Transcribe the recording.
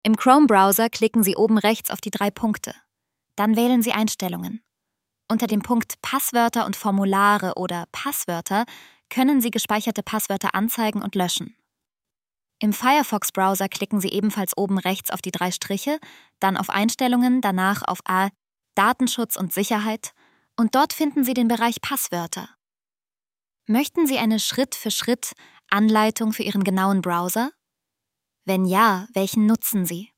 Im Chrome-Browser klicken Sie oben rechts auf die 3 Punkte. Dann wählen Sie Einstellungen. Unter dem Punkt Passwörter und Formulare oder Passwörter können Sie gespeicherte Passwörter anzeigen und löschen. Im Firefox-Browser klicken Sie ebenfalls oben rechts auf die 3 Striche, dann auf Einstellungen, danach auf A Datenschutz und Sicherheit und dort finden Sie den Bereich Passwörter. Möchten Sie eine Schritt-für-Schritt Anleitung für Ihren genauen Browser? Wenn ja, welchen nutzen Sie?